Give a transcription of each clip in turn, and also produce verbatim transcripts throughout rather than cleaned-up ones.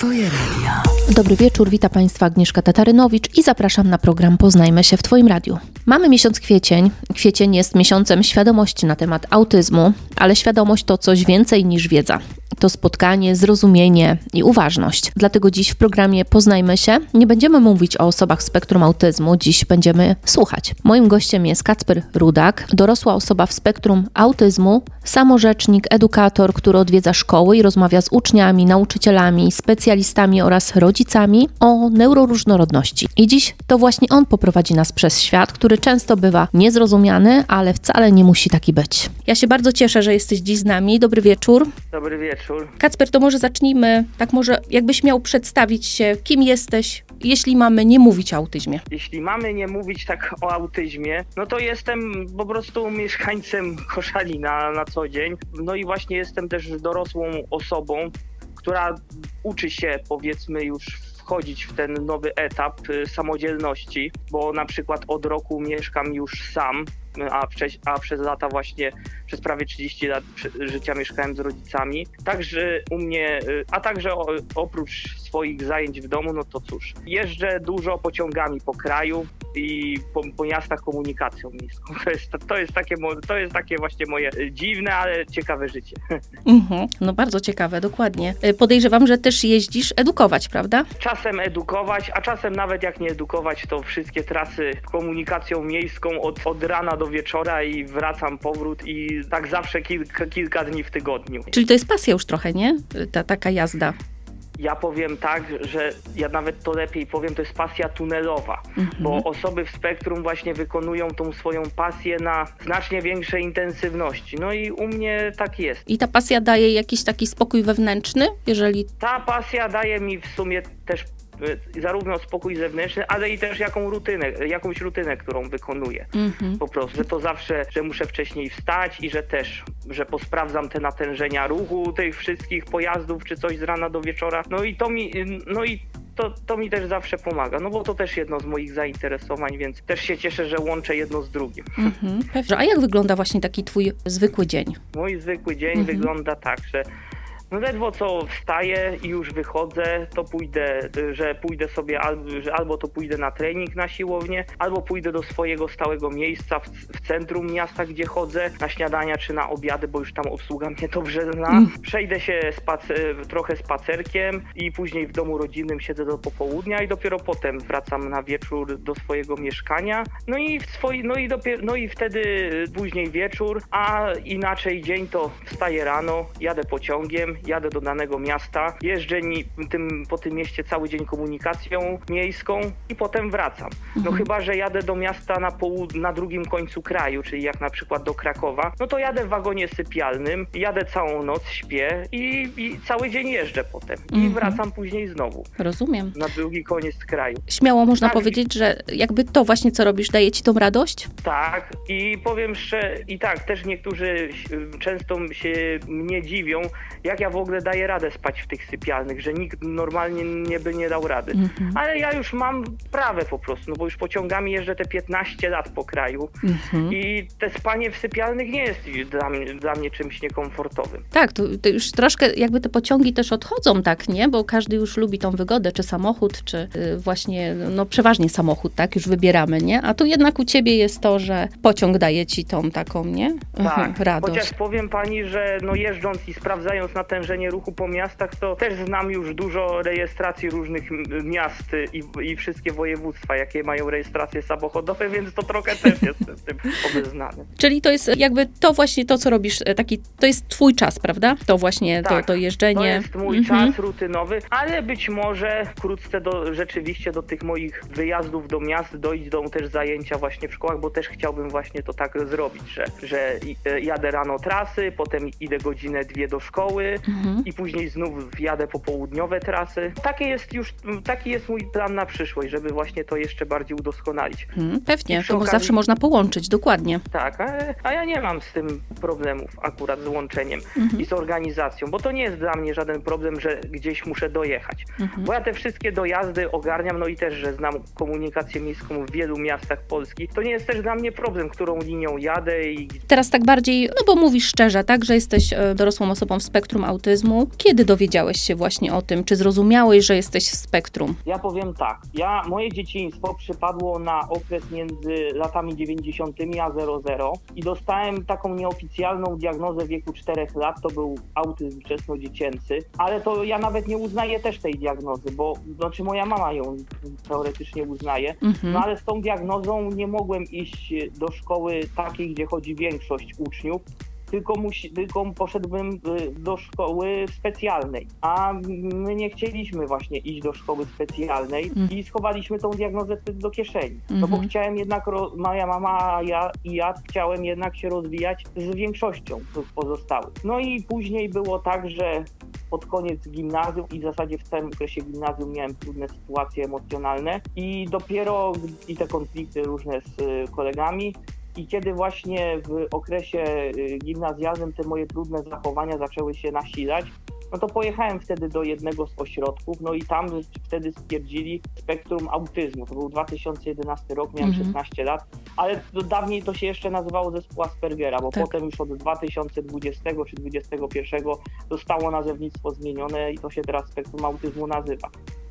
Twoje radio. Dobry wieczór, witam Państwa Agnieszka Tatarynowicz i zapraszam na program Poznajmy się w Twoim radiu. Mamy miesiąc kwiecień. Kwiecień jest miesiącem świadomości na temat autyzmu, ale świadomość to coś więcej niż wiedza. To spotkanie, zrozumienie i uważność. Dlatego dziś w programie Poznajmy się nie będziemy mówić o osobach w spektrum autyzmu, dziś będziemy słuchać. Moim gościem jest Kacper Rudak, dorosła osoba w spektrum autyzmu, samorzecznik, edukator, który odwiedza szkoły i rozmawia z uczniami, nauczycielami, specjalistami oraz rodzicami o neuroróżnorodności. I dziś to właśnie on poprowadzi nas przez świat, który często bywa niezrozumiany, ale wcale nie musi taki być. Ja się bardzo cieszę, że jesteś dziś z nami. Dobry wieczór. Dobry wieczór. Kacper, to może zacznijmy, tak może jakbyś miał przedstawić się, kim jesteś, jeśli mamy nie mówić o autyzmie. Jeśli mamy nie mówić tak o autyzmie, no to jestem po prostu mieszkańcem Koszalina na, na co dzień. No i właśnie jestem też dorosłą osobą, która uczy się, powiedzmy, już wchodzić w ten nowy etap samodzielności, bo na przykład od roku mieszkam już sam, a, wcześ, a przez lata właśnie, przez prawie trzydzieści lat życia mieszkałem z rodzicami. Także u mnie, a także oprócz swoich zajęć w domu, no to cóż, jeżdżę dużo pociągami po kraju i po, po miastach komunikacją miejską. To jest, to, jest takie, to jest takie właśnie moje dziwne, ale ciekawe życie. Mhm, no bardzo ciekawe, dokładnie. Podejrzewam, że też jeździsz edukować, prawda? Czasem edukować, a czasem nawet jak nie edukować, to wszystkie trasy komunikacją miejską od, od rana do wieczora i wracam powrót i tak zawsze kilka, kilka dni w tygodniu. Czyli to jest pasja już trochę, nie? Ta taka jazda. Ja powiem tak, że ja nawet to lepiej powiem, to jest pasja tunelowa, mhm. bo osoby w spektrum właśnie wykonują tą swoją pasję na znacznie większej intensywności. No i u mnie tak jest. I ta pasja daje jakiś taki spokój wewnętrzny, jeżeli... Ta pasja daje mi w sumie też zarówno spokój zewnętrzny, ale i też jaką rutynę, jakąś rutynę, którą wykonuję. Mm-hmm. Po prostu, że to zawsze, że muszę wcześniej wstać i że też, że posprawdzam te natężenia ruchu tych wszystkich pojazdów, czy coś z rana do wieczora. No i to mi, no i to, to mi też zawsze pomaga, no bo to też jedno z moich zainteresowań, więc też się cieszę, że łączę jedno z drugim. Mm-hmm. A jak wygląda właśnie taki twój zwykły dzień? Mój zwykły dzień mm-hmm. wygląda tak, że no ledwo co wstaję i już wychodzę, to pójdę, że pójdę sobie albo, że albo to pójdę na trening na siłownię, albo pójdę do swojego stałego miejsca w, w centrum miasta, gdzie chodzę, na śniadania czy na obiady, bo już tam obsługa mnie dobrze zna. Mm. Przejdę się spacer, trochę spacerkiem i później w domu rodzinnym siedzę do popołudnia i dopiero potem wracam na wieczór do swojego mieszkania. No i w swoi, no i dopiero, no i wtedy później wieczór, a inaczej dzień to wstaję rano, jadę pociągiem, jadę do danego miasta, jeżdżę tym, po tym mieście cały dzień komunikacją miejską i potem wracam. No mhm. chyba że jadę do miasta na, połud- na drugim końcu kraju, czyli jak na przykład do Krakowa, no to jadę w wagonie sypialnym, jadę całą noc, śpię i, i cały dzień jeżdżę potem i mhm. wracam później znowu. Rozumiem. Na drugi koniec kraju. Śmiało można tak. powiedzieć, że jakby to właśnie co robisz daje ci tą radość? Tak i powiem szczerze, i tak też niektórzy często się mnie dziwią, jak ja w ogóle daję radę spać w tych sypialnych, że nikt normalnie nie by nie dał rady. Mm-hmm. Ale ja już mam prawę po prostu, no bo już pociągami jeżdżę te piętnaście lat po kraju mm-hmm. i te spanie w sypialnych nie jest dla mnie, dla mnie czymś niekomfortowym. Tak, to, to już troszkę jakby te pociągi też odchodzą, tak, nie? Bo każdy już lubi tą wygodę, czy samochód, czy y, właśnie, no przeważnie samochód, tak, już wybieramy, nie? A tu jednak u ciebie jest to, że pociąg daje ci tą taką, nie? Tak, radość. Chociaż powiem pani, że no jeżdżąc i sprawdzając natężenie ruchu po miastach, to też znam już dużo rejestracji różnych miast i, i wszystkie województwa, jakie mają rejestracje samochodowe, więc to trochę też jestem z tym obeznany. Czyli to jest jakby to właśnie to, co robisz, taki, to jest twój czas, prawda? To właśnie tak, to, to jeżdżenie. To jest mój mhm. czas rutynowy, ale być może wkrótce do, rzeczywiście do tych moich wyjazdów do miast dojdą też zajęcia właśnie w szkołach, bo też chciałbym właśnie to tak zrobić, że, że jadę rano trasy, potem idę godzinę, dwie do szkoły mhm. i później znów jadę popołudniowe trasy. Takie jest już, taki jest mój plan na przyszłość, żeby właśnie to jeszcze bardziej udoskonalić. Hmm, pewnie, to okazji... zawsze można połączyć, dokładnie. Tak, a, a ja nie mam z tym problemów akurat z łączeniem mhm. i z organizacją, bo to nie jest dla mnie żaden problem, że gdzieś muszę dojechać. Mhm. Bo ja te wszystkie dojazdy ogarniam, no i też, że znam komunikację miejską w wielu miastach Polski. To nie jest też dla mnie problem, którą linią jadę i... Teraz tak bardziej, no bo mówisz szczerze, tak, że jesteś dorosłą osobą w spektrum autyzmu, autyzmu. Kiedy dowiedziałeś się właśnie o tym? Czy zrozumiałeś, że jesteś w spektrum? Ja powiem tak, ja, moje dzieciństwo przypadło na okres między latami dziewięćdziesiątymi a zero zero i dostałem taką nieoficjalną diagnozę w wieku czterech lat, to był autyzm wczesnodziecięcy, ale to ja nawet nie uznaję też tej diagnozy, bo znaczy moja mama ją teoretycznie uznaje, Mhm. no ale z tą diagnozą nie mogłem iść do szkoły takiej, gdzie chodzi większość uczniów, tylko, musi, tylko poszedłbym do szkoły specjalnej, a my nie chcieliśmy właśnie iść do szkoły specjalnej Mm. i schowaliśmy tą diagnozę wtedy do kieszeni, no Mhm. bo chciałem jednak, moja mama ja, i ja chciałem jednak się rozwijać z większością pozostałych. No i później było tak, że pod koniec gimnazjum i w zasadzie w całym okresie gimnazjum miałem trudne sytuacje emocjonalne i dopiero i te konflikty różne z kolegami. I kiedy właśnie w okresie gimnazjalnym te moje trudne zachowania zaczęły się nasilać, no to pojechałem wtedy do jednego z ośrodków, no i tam wtedy stwierdzili spektrum autyzmu. To był dwa tysiące jedenasty rok, miałem Mhm. szesnaście lat, ale to dawniej to się jeszcze nazywało zespół Aspergera, bo Tak. potem już od dwa tysiące dwudziestego czy dwudziestego pierwszego zostało nazewnictwo zmienione i to się teraz spektrum autyzmu nazywa.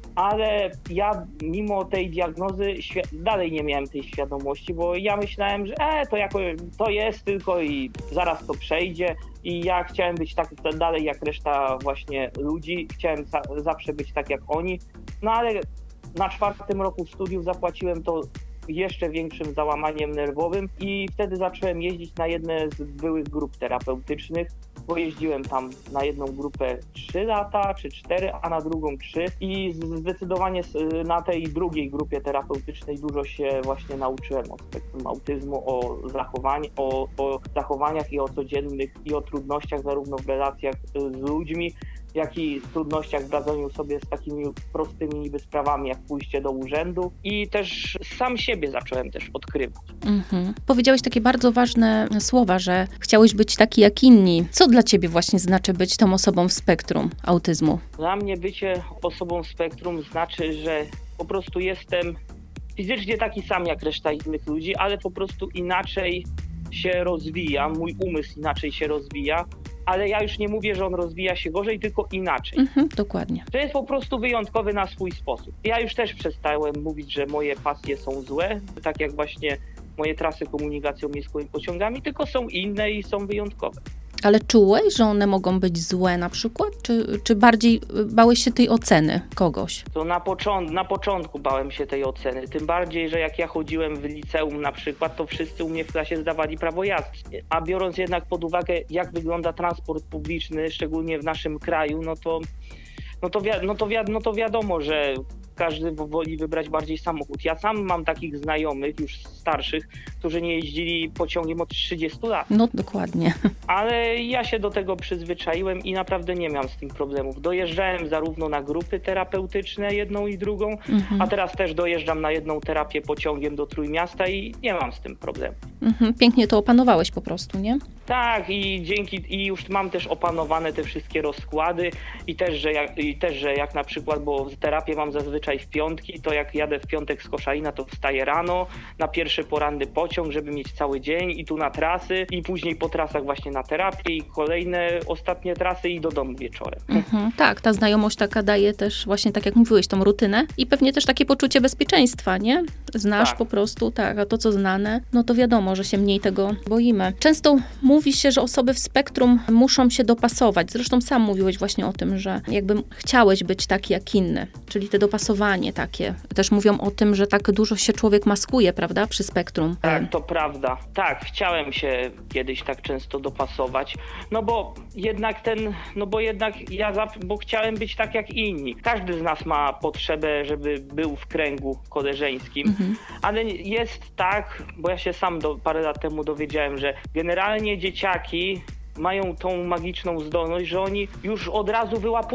Ale ja mimo tej diagnozy świ- dalej nie miałem tej świadomości, bo ja myślałem, że e, to, jako, to jest tylko i zaraz to przejdzie i ja chciałem być tak dalej jak reszta właśnie ludzi, chciałem za- zawsze być tak jak oni, no ale na czwartym roku studiów zapłaciłem to jeszcze większym załamaniem nerwowym i wtedy zacząłem jeździć na jedne z byłych grup terapeutycznych, bo jeździłem tam na jedną grupę trzy lata czy cztery, a na drugą trzy i zdecydowanie na tej drugiej grupie terapeutycznej dużo się właśnie nauczyłem o spektrum autyzmu, o, zachowań, o, o zachowaniach i o codziennych i o trudnościach zarówno w relacjach z ludźmi, jak i trudnościach w radzeniu sobie z takimi prostymi niby sprawami, jak pójście do urzędu i też sam siebie zacząłem też odkrywać. Mhm. Powiedziałeś takie bardzo ważne słowa, że chciałeś być taki jak inni. Co dla ciebie właśnie znaczy być tą osobą w spektrum autyzmu? Dla mnie bycie osobą w spektrum znaczy, że po prostu jestem fizycznie taki sam jak reszta innych ludzi, ale po prostu inaczej się rozwija, mój umysł inaczej się rozwija, ale ja już nie mówię, że on rozwija się gorzej, tylko inaczej. Mhm, dokładnie. To jest po prostu wyjątkowy na swój sposób. Ja już też przestałem mówić, że moje pasje są złe, tak jak właśnie moje trasy komunikacją miejskowymi pociągami, tylko są inne i są wyjątkowe. Ale czułeś, że one mogą być złe na przykład? Czy, czy bardziej bałeś się tej oceny kogoś? To na, począt- na początku bałem się tej oceny, tym bardziej, że jak ja chodziłem w liceum na przykład, to wszyscy u mnie w klasie zdawali prawo jazdy. A biorąc jednak pod uwagę, jak wygląda transport publiczny, szczególnie w naszym kraju, no to, no to, wi- no to, wi- no to wiadomo, że każdy woli wybrać bardziej samochód. Ja sam mam takich znajomych, już starszych, którzy nie jeździli pociągiem od trzydziestu lat. No dokładnie. Ale ja się do tego przyzwyczaiłem i naprawdę nie miałem z tym problemów. Dojeżdżałem zarówno na grupy terapeutyczne, jedną i drugą, Mhm. a teraz też dojeżdżam na jedną terapię pociągiem do Trójmiasta i nie mam z tym problemu. Mhm. Pięknie to opanowałeś po prostu, nie? Tak, i dzięki, i już mam też opanowane te wszystkie rozkłady i też, że jak, i też, że jak na przykład, bo terapię mam zazwyczaj w piątki, to jak jadę w piątek z Koszalina, to wstaję rano na pierwszy poranny pociąg, żeby mieć cały dzień i tu na trasy i później po trasach właśnie na terapię i kolejne ostatnie trasy i do domu wieczorem. Mhm. Tak, ta znajomość taka daje też właśnie, tak jak mówiłeś, tą rutynę i pewnie też takie poczucie bezpieczeństwa, nie? Znasz Tak. po prostu, tak, a to co znane, no to wiadomo, że się mniej tego boimy. Często mówi się, że osoby w spektrum muszą się dopasować. Zresztą sam mówiłeś właśnie o tym, że jakby chciałeś być taki jak inny, czyli te dopasowanie takie. Też mówią o tym, że tak dużo się człowiek maskuje, prawda, przy spektrum. Tak, to prawda. Tak, chciałem się kiedyś tak często dopasować, no bo jednak ten, no bo jednak ja, za- bo chciałem być tak jak inni. Każdy z nas ma potrzebę, żeby był w kręgu koleżeńskim, Mhm. ale jest tak, bo ja się sam do, parę lat temu dowiedziałem, że generalnie dzieciaki mają tą magiczną zdolność, że oni już od razu wyłapują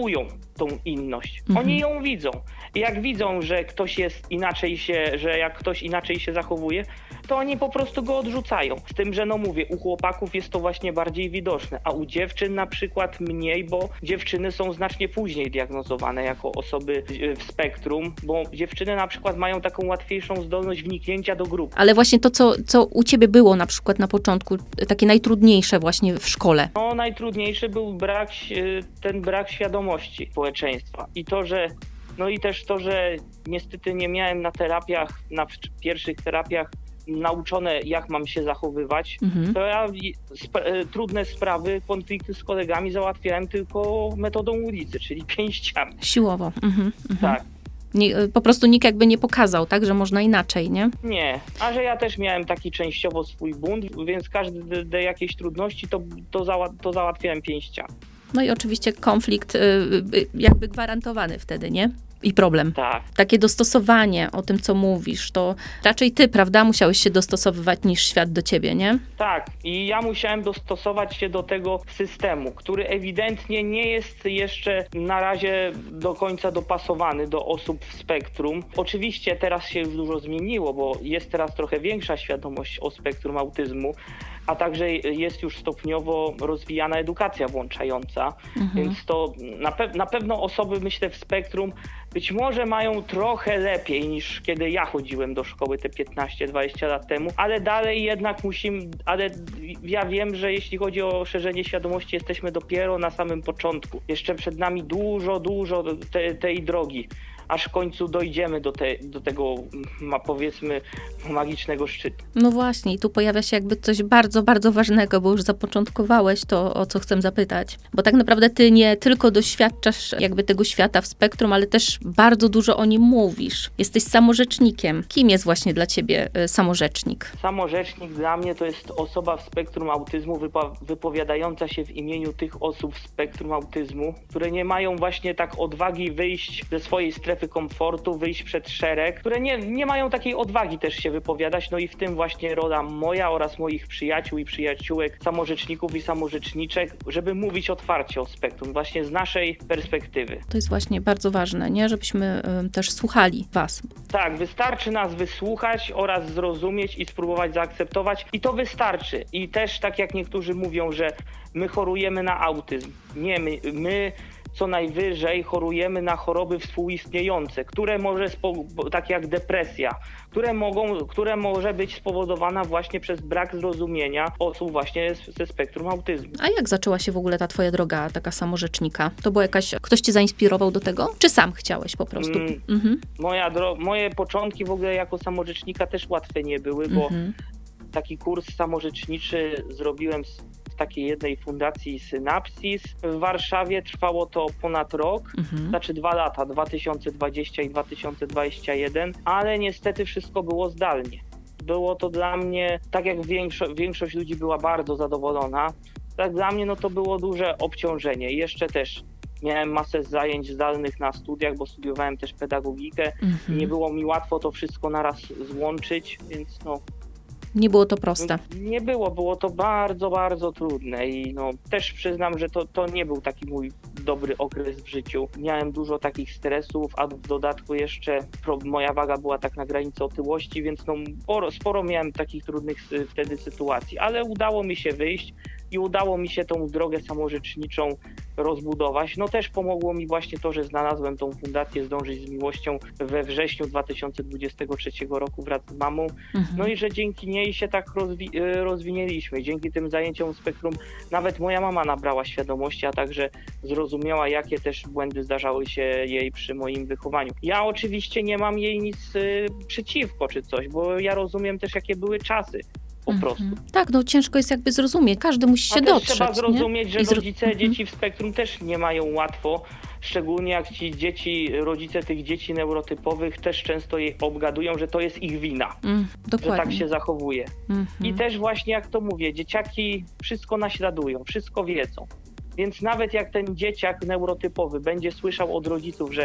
tą inność. Mhm. Oni ją widzą. I jak widzą, że ktoś jest inaczej się, że jak ktoś inaczej się zachowuje, to oni po prostu go odrzucają. Z tym, że no mówię, u chłopaków jest to właśnie bardziej widoczne, a u dziewczyn na przykład mniej, bo dziewczyny są znacznie później diagnozowane jako osoby w spektrum, bo dziewczyny na przykład mają taką łatwiejszą zdolność wniknięcia do grup. Ale właśnie to, co, co u ciebie było na przykład na początku, takie najtrudniejsze właśnie w szkole. No najtrudniejszy był brak, ten brak świadomości społeczeństwa i to, że no i też to, że niestety nie miałem na terapiach, na pierwszych terapiach nauczone, jak mam się zachowywać, mhm. to ja sp- trudne sprawy, konflikty z kolegami załatwiałem tylko metodą ulicy, czyli pięściami. Siłowo. Mhm, mhm. Tak. Nie, po prostu nikt jakby nie pokazał, tak, że można inaczej, nie? Nie, a że ja też miałem taki częściowo swój bunt, więc każde jakieś trudności to, to, zała- to załatwiałem pięściami. No i oczywiście konflikt y, jakby gwarantowany wtedy, nie? I problem. Tak. Takie dostosowanie o tym, co mówisz, to raczej ty, prawda, musiałeś się dostosowywać niż świat do ciebie, nie? Tak. I ja musiałem dostosować się do tego systemu, który ewidentnie nie jest jeszcze na razie do końca dopasowany do osób w spektrum. Oczywiście teraz się już dużo zmieniło, bo jest teraz trochę większa świadomość o spektrum autyzmu, a także jest już stopniowo rozwijana edukacja włączająca, mhm. więc to na, pe- na pewno osoby, myślę, w spektrum być może mają trochę lepiej niż kiedy ja chodziłem do szkoły te piętnaście dwadzieścia lat temu, ale dalej jednak musimy, ale ja wiem, że jeśli chodzi o szerzenie świadomości, jesteśmy dopiero na samym początku. Jeszcze przed nami dużo, dużo te, tej drogi, aż w końcu dojdziemy do, te, do tego, ma, powiedzmy, magicznego szczytu. No właśnie, i tu pojawia się jakby coś bardzo, bardzo ważnego, bo już zapoczątkowałeś to, o co chcę zapytać. Bo tak naprawdę ty nie tylko doświadczasz jakby tego świata w spektrum, ale też bardzo dużo o nim mówisz. Jesteś samorzecznikiem. Kim jest właśnie dla ciebie samorzecznik? Samorzecznik dla mnie to jest osoba w spektrum autyzmu wypo- wypowiadająca się w imieniu tych osób w spektrum autyzmu, które nie mają właśnie tak odwagi wyjść ze swojej strefy komfortu, wyjść przed szereg, które nie, nie mają takiej odwagi też się wypowiadać, no i w tym właśnie rola moja oraz moich przyjaciół i przyjaciółek, samorzeczników i samorzeczniczek, żeby mówić otwarcie o spektrum, właśnie z naszej perspektywy. To jest właśnie bardzo ważne, nie? Żebyśmy y, też słuchali was. Tak, wystarczy nas wysłuchać oraz zrozumieć i spróbować zaakceptować i to wystarczy. I też tak jak niektórzy mówią, że my chorujemy na autyzm. Nie, my, my co najwyżej chorujemy na choroby współistniejące, które może, spo- tak jak depresja, które mogą, które może być spowodowana właśnie przez brak zrozumienia osób właśnie ze spektrum autyzmu. A jak zaczęła się w ogóle ta twoja droga taka samorzecznika? To było jakaś, ktoś cię zainspirował do tego? Czy sam chciałeś po prostu? Mm, mhm. moja dro- moje początki w ogóle jako samorzecznika też łatwe nie były, bo mhm. taki kurs samorzeczniczy zrobiłem z w takiej jednej fundacji Synapsis w Warszawie. Trwało to ponad rok, mhm. znaczy dwa lata, dwa tysiące dwudziesty i dwa tysiące dwudziesty pierwszy, ale niestety wszystko było zdalnie. Było to dla mnie, tak jak większo- większość ludzi była bardzo zadowolona, tak dla mnie no to było duże obciążenie. I jeszcze też miałem masę zajęć zdalnych na studiach, bo studiowałem też pedagogikę. Mhm. Nie było mi łatwo to wszystko naraz złączyć, więc no nie było to proste. Nie było, było to bardzo, bardzo trudne i no też przyznam, że to, to nie był taki mój dobry okres w życiu. Miałem dużo takich stresów, a w dodatku jeszcze pro, moja waga była tak na granicy otyłości, więc no sporo, sporo miałem takich trudnych wtedy sytuacji, ale udało mi się wyjść i udało mi się tą drogę samorzeczniczą rozbudować. No też pomogło mi właśnie to, że znalazłem tą fundację Zdążyć z Miłością we wrześniu dwa tysiące dwudziestego trzeciego roku wraz z mamą. Mhm. No i że dzięki niej się tak rozwi- rozwinęliśmy. Dzięki tym zajęciom spektrum nawet moja mama nabrała świadomości, a także zrozumiała, jakie też błędy zdarzały się jej przy moim wychowaniu. Ja oczywiście nie mam jej nic y, przeciwko czy coś, bo ja rozumiem też, jakie były czasy. Po prostu. Mm-hmm. Tak, no ciężko jest jakby zrozumieć. Każdy musi się A dotrzeć. Trzeba zrozumieć, nie? że zro... rodzice mm-hmm. dzieci w spektrum też nie mają łatwo. Szczególnie jak ci dzieci, rodzice tych dzieci neurotypowych też często je obgadują, że to jest ich wina. Mm, dokładnie. Że tak się zachowuje. Mm-hmm. I też właśnie jak to mówię, dzieciaki wszystko naśladują, wszystko wiedzą. Więc nawet jak ten dzieciak neurotypowy będzie słyszał od rodziców, że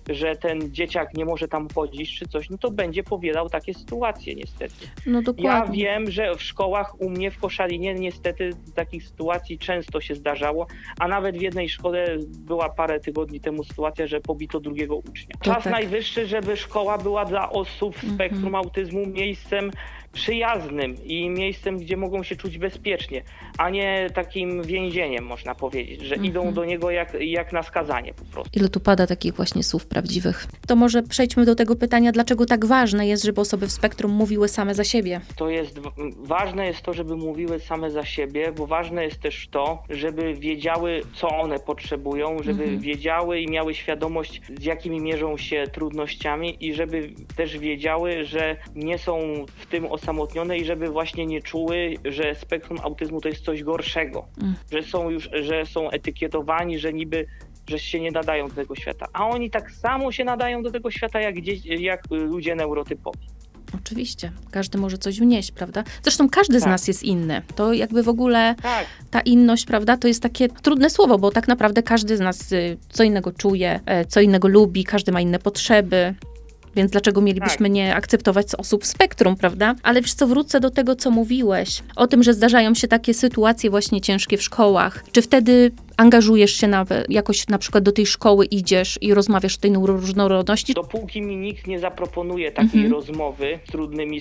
że ten dzieciak nie może tam chodzić czy coś, no to będzie powielał takie sytuacje niestety. No dokładnie. Ja wiem, że w szkołach u mnie w Koszalinie niestety takich sytuacji często się zdarzało, a nawet w jednej szkole była parę tygodni temu sytuacja, że pobito drugiego ucznia. Czas tak. najwyższy, żeby szkoła była dla osób w spektrum mhm. autyzmu miejscem przyjaznym i miejscem, gdzie mogą się czuć bezpiecznie, a nie takim więzieniem, można powiedzieć, że mhm. idą do niego jak, jak na skazanie po prostu. Ile tu pada takich właśnie słów prawdziwych. To może przejdźmy do tego pytania, dlaczego tak ważne jest, żeby osoby w spektrum mówiły same za siebie? To jest, ważne jest to, żeby mówiły same za siebie, bo ważne jest też to, żeby wiedziały, co one potrzebują, żeby mhm. wiedziały i miały świadomość, z jakimi mierzą się trudnościami i żeby też wiedziały, że nie są w tym osamotnione i żeby właśnie nie czuły, że spektrum autyzmu to jest coś gorszego, mm. że są już, że są etykietowani, że niby, że się nie nadają do tego świata, a oni tak samo się nadają do tego świata jak, jak ludzie neurotypowi. Oczywiście, każdy może coś wnieść, prawda? Zresztą każdy tak. z nas jest inny. To jakby w ogóle tak. ta inność, prawda, to jest takie trudne słowo, bo tak naprawdę każdy z nas co innego czuje, co innego lubi, każdy ma inne potrzeby. Więc dlaczego mielibyśmy tak. nie akceptować osób w spektrum, prawda? Ale wiesz co, wrócę do tego, co mówiłeś. O tym, że zdarzają się takie sytuacje właśnie ciężkie w szkołach. Czy wtedy angażujesz się nawet, jakoś na przykład do tej szkoły idziesz i rozmawiasz o tej neuroróżnorodności? Dopóki mi nikt nie zaproponuje takiej mhm. rozmowy z trudnymi,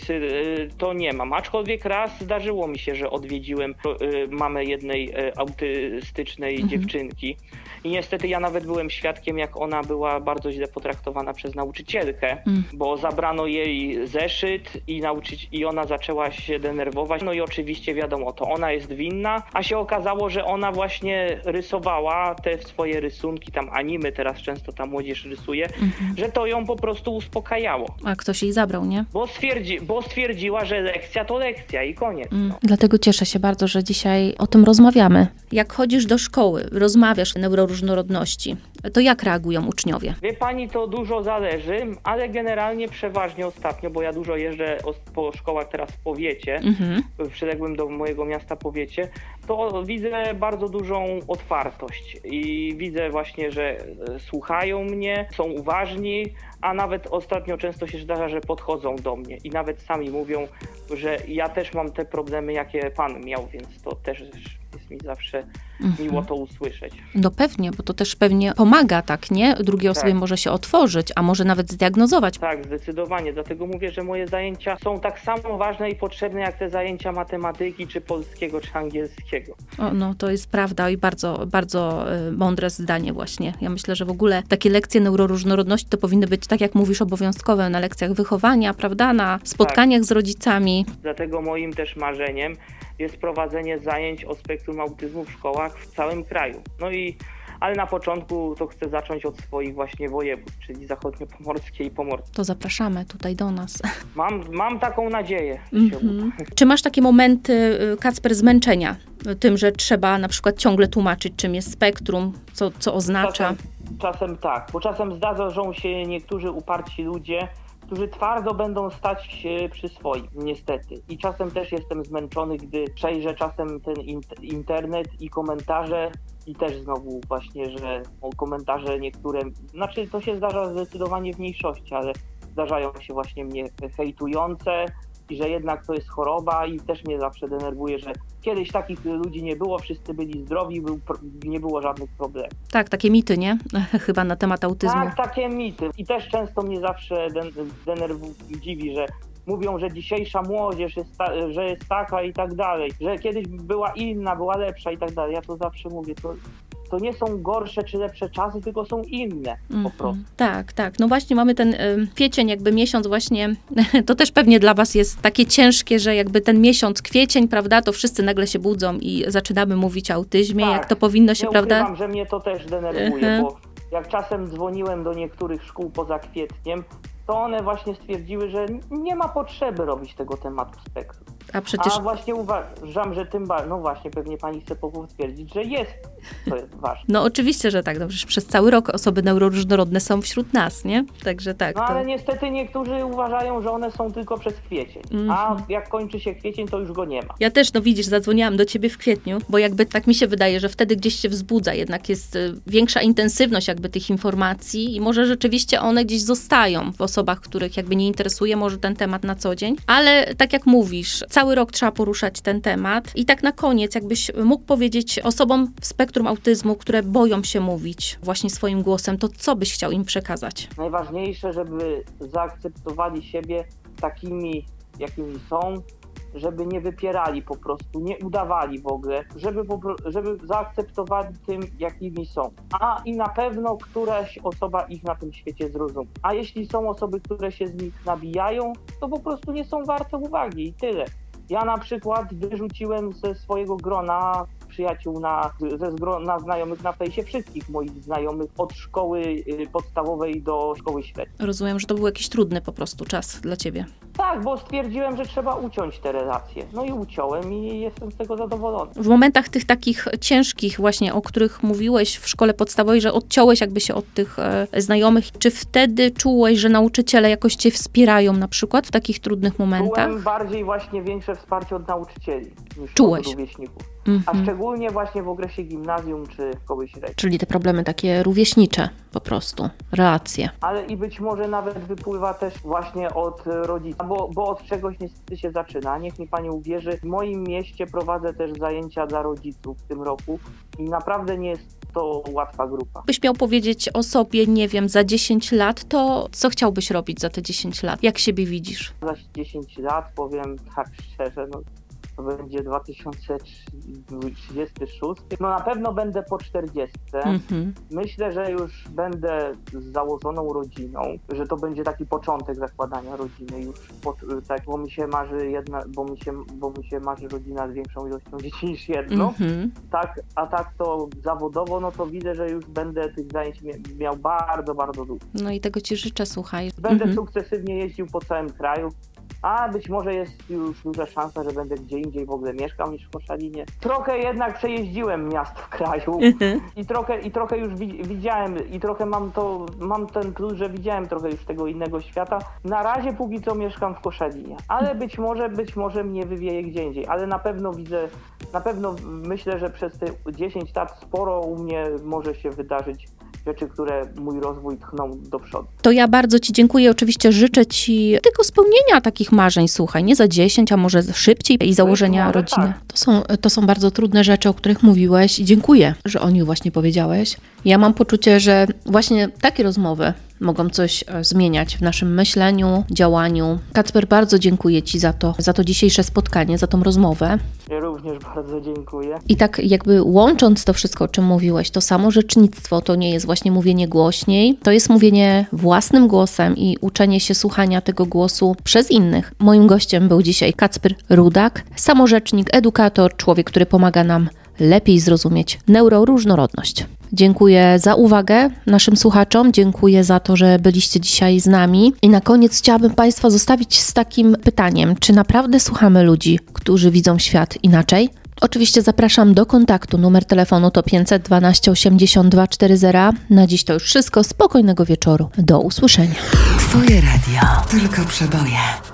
to nie mam. Aczkolwiek raz zdarzyło mi się, że odwiedziłem mamę jednej autystycznej mhm. dziewczynki. I niestety ja nawet byłem świadkiem, jak ona była bardzo źle potraktowana przez nauczycielkę, mm. bo zabrano jej zeszyt i, nauczyć, i ona zaczęła się denerwować. No i oczywiście wiadomo, to ona jest winna, a się okazało, że ona właśnie rysowała te swoje rysunki, tam animy teraz często ta młodzież rysuje, mm-hmm. że to ją po prostu uspokajało. A ktoś jej zabrał, nie? Bo, stwierdzi, bo stwierdziła, że lekcja to lekcja i koniec. Mm. No. Dlatego cieszę się bardzo, że dzisiaj o tym rozmawiamy. Jak chodzisz do szkoły, rozmawiasz o neuroróżnorodności, to jak reagują uczniowie? Wie pani, to dużo zależy, ale generalnie przeważnie ostatnio, bo ja dużo jeżdżę po szkołach teraz w powiecie, mm-hmm. w przyległym do mojego miasta powiecie, to widzę bardzo dużą otwartość i widzę właśnie, że słuchają mnie, są uważni, a nawet ostatnio często się zdarza, że podchodzą do mnie i nawet sami mówią, że ja też mam te problemy, jakie pan miał, więc to też jest mi zawsze mhm. miło to usłyszeć. No pewnie, bo to też pewnie pomaga, tak, nie? Drugiej osobie tak. może się otworzyć, a może nawet zdiagnozować. Tak, zdecydowanie. Dlatego mówię, że moje zajęcia są tak samo ważne i potrzebne, jak te zajęcia matematyki, czy polskiego, czy angielskiego. O, no to jest prawda i bardzo, bardzo y, mądre zdanie właśnie. Ja myślę, że w ogóle takie lekcje neuroróżnorodności to powinny być, tak jak mówisz, obowiązkowe na lekcjach wychowania, prawda? Na spotkaniach tak. z rodzicami. Dlatego moim też marzeniem jest prowadzenie zajęć o spektrum autyzmu w szkołach w całym kraju. No i, ale na początku to chcę zacząć od swoich właśnie województw, czyli zachodniopomorskie i pomorskie. To zapraszamy tutaj do nas. Mam, mam taką nadzieję. Mm-hmm. Czy masz takie momenty, Kacper, zmęczenia tym, że trzeba na przykład ciągle tłumaczyć, czym jest spektrum, co, co oznacza? Czasem, czasem tak, bo czasem zdarzą się niektórzy uparci ludzie, którzy twardo będą stać przy swoim, niestety. I czasem też jestem zmęczony, gdy przejrzę czasem ten internet i komentarze i też znowu właśnie, że komentarze niektóre, znaczy to się zdarza zdecydowanie w mniejszości, ale zdarzają się właśnie mnie hejtujące i że jednak to jest choroba i też mnie zawsze denerwuje, że kiedyś takich ludzi nie było, wszyscy byli zdrowi, był, nie było żadnych problemów. Tak, takie mity, nie? Chyba na temat autyzmu. Tak, takie mity. I też często mnie zawsze denerwuje, dziwi, że mówią, że dzisiejsza młodzież jest, ta, że jest taka i tak dalej, że kiedyś była inna, była lepsza i tak dalej. Ja to zawsze mówię, to, to nie są gorsze czy lepsze czasy, tylko są inne mm-hmm. po prostu. Tak, tak. No właśnie mamy ten y, kwiecień, jakby miesiąc właśnie, to też pewnie dla was jest takie ciężkie, że jakby ten miesiąc kwiecień, prawda, to wszyscy nagle się budzą i zaczynamy mówić o autyzmie, tak. jak to powinno się, nie prawda? Ukrywam, że mnie to też denerwuje, uh-huh. bo jak czasem dzwoniłem do niektórych szkół poza kwietniem, to one właśnie stwierdziły, że nie ma potrzeby robić tego tematu spektrum. A przecież... A właśnie uważam, że tym bardziej, no właśnie, pewnie pani chce potwierdzić, że jest to jest ważne. No oczywiście, że tak. No, przecież przez cały rok osoby neuroróżnorodne są wśród nas, nie? Także tak. No to... ale niestety niektórzy uważają, że one są tylko przez kwiecień, mm-hmm. a jak kończy się kwiecień, to już go nie ma. Ja też, no widzisz, zadzwoniłam do ciebie w kwietniu, bo jakby tak mi się wydaje, że wtedy gdzieś się wzbudza, jednak jest większa intensywność jakby tych informacji i może rzeczywiście one gdzieś zostają w osobach, których jakby nie interesuje może ten temat na co dzień, ale tak jak mówisz, cały rok trzeba poruszać ten temat i tak na koniec jakbyś mógł powiedzieć osobom w spektrum autyzmu, które boją się mówić właśnie swoim głosem, to co byś chciał im przekazać? Najważniejsze, żeby zaakceptowali siebie takimi, jakimi są, żeby nie wypierali po prostu, nie udawali w ogóle, żeby, żeby zaakceptowali tym, jakimi są. A i na pewno któraś osoba ich na tym świecie zrozumie. A jeśli są osoby, które się z nich nabijają, to po prostu nie są warte uwagi i tyle. Ja na przykład wyrzuciłem ze swojego grona przyjaciół na, ze grona znajomych na fejsie wszystkich moich znajomych od szkoły podstawowej do szkoły średniej. Rozumiem, że to był jakiś trudny po prostu czas dla ciebie. Tak, bo stwierdziłem, że trzeba uciąć te relacje. No i uciąłem i jestem z tego zadowolony. W momentach tych takich ciężkich właśnie, o których mówiłeś w szkole podstawowej, że odciąłeś jakby się od tych e, znajomych, czy wtedy czułeś, że nauczyciele jakoś cię wspierają na przykład w takich trudnych momentach? Czułem bardziej właśnie większe wsparcie od nauczycieli niż Czułeś. od rówieśników. Mm-hmm. A szczególnie właśnie w okresie gimnazjum czy szkoły średniej. Czyli te problemy takie rówieśnicze po prostu, relacje. Ale i być może nawet wypływa też właśnie od rodziców, bo, bo od czegoś niestety się zaczyna. Niech mi pani uwierzy, w moim mieście prowadzę też zajęcia dla rodziców w tym roku i naprawdę nie jest to łatwa grupa. Byś miał powiedzieć o sobie, nie wiem, za dziesięć lat, to co chciałbyś robić za te dziesięć lat? Jak siebie widzisz? Za dziesięć lat powiem tak szczerze, no to będzie dwa tysiące trzydziesty szósty. No na pewno będę po czterdziestce. Mm-hmm. Myślę, że już będę z założoną rodziną, że to będzie taki początek zakładania rodziny już, po, tak, bo mi się marzy jedna, bo mi się, bo mi się marzy rodzina z większą ilością dzieci niż jedno. Mm-hmm. Tak, a tak to zawodowo, no to widzę, że już będę tych zajęć miał bardzo, bardzo dużo. No i tego ci życzę, słuchaj. Będę mm-hmm. sukcesywnie jeździł po całym kraju. A być może jest już duża szansa, że będę gdzie indziej w ogóle mieszkał niż w Koszalinie. Trochę jednak przejeździłem miast w kraju i trochę, i trochę już wi- widziałem i trochę mam to, mam ten plus, że widziałem trochę już tego innego świata. Na razie póki co mieszkam w Koszalinie, ale być może, być może mnie wywieje gdzie indziej, ale na pewno widzę, na pewno myślę, że przez te dziesięć lat sporo u mnie może się wydarzyć rzeczy, które mój rozwój tchną do przodu. To ja bardzo ci dziękuję. Oczywiście życzę ci tylko spełnienia takich marzeń, słuchaj, nie za dziesięć, a może szybciej i założenia rodziny. Tak. To są, to są bardzo trudne rzeczy, o których mówiłeś i dziękuję, że o nich właśnie powiedziałeś. Ja mam poczucie, że właśnie takie rozmowy mogą coś zmieniać w naszym myśleniu, działaniu. Kacper, bardzo dziękuję ci za to, za to dzisiejsze spotkanie, za tą rozmowę. Ja również bardzo dziękuję. I tak jakby łącząc to wszystko, o czym mówiłeś, to samorzecznictwo to nie jest właśnie mówienie głośniej, to jest mówienie własnym głosem i uczenie się słuchania tego głosu przez innych. Moim gościem był dzisiaj Kacper Rudak, samorzecznik, edukator, człowiek, który pomaga nam lepiej zrozumieć neuroróżnorodność. Dziękuję za uwagę naszym słuchaczom, dziękuję za to, że byliście dzisiaj z nami. I na koniec chciałabym Państwa zostawić z takim pytaniem, czy naprawdę słuchamy ludzi, którzy widzą świat inaczej? Oczywiście zapraszam do kontaktu. Numer telefonu to pięćset dwanaście osiemdziesiąt dwa czterdzieści. Na dziś to już wszystko. Spokojnego wieczoru. Do usłyszenia. Twoje radio. Tylko przeboje.